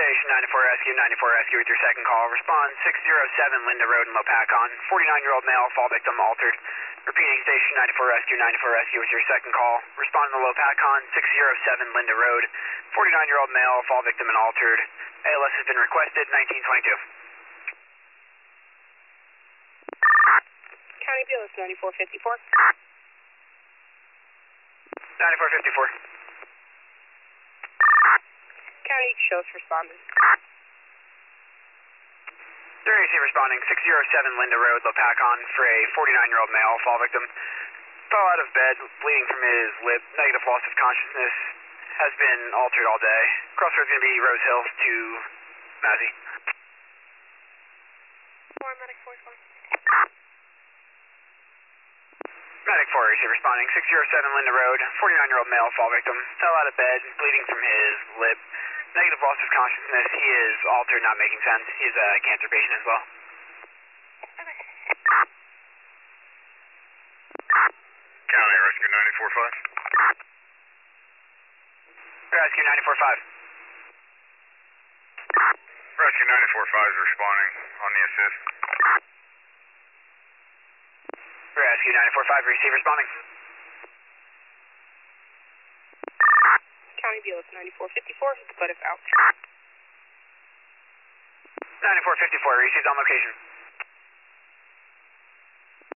Station 94 Rescue, 94 Rescue with your second call. Respond 607 Linda Road in Lopakon. 49-year-old male, fall victim altered. Repeating Station 94 Rescue, 94 Rescue with your second call. Respond to Lopakon 607 Linda Road. 49-year-old male, fall victim and altered. ALS has been requested, 1922. County BLS 9454. 9454. County shows responded. 30C responding, 607 Linda Road, Lopakon, for a 49-year-old male, fall victim. Fell out of bed, bleeding from his lip, negative loss of consciousness, has been altered all day. Crossroads going to be Rose Hills to Mazzy. Medic 44. Medic 4, is responding, 607 Linda Road, 49-year-old male, fall victim. Fell out of bed, bleeding from his lip, negative loss of consciousness. He is altered, not making sense. He is a cancer patient as well. County Rescue 94-5. Rescue 94-5. Rescue 94-5 is responding on the assist. Rescue 94-5, receive responding. County BLS 9454, but it's out. 9454, received on location.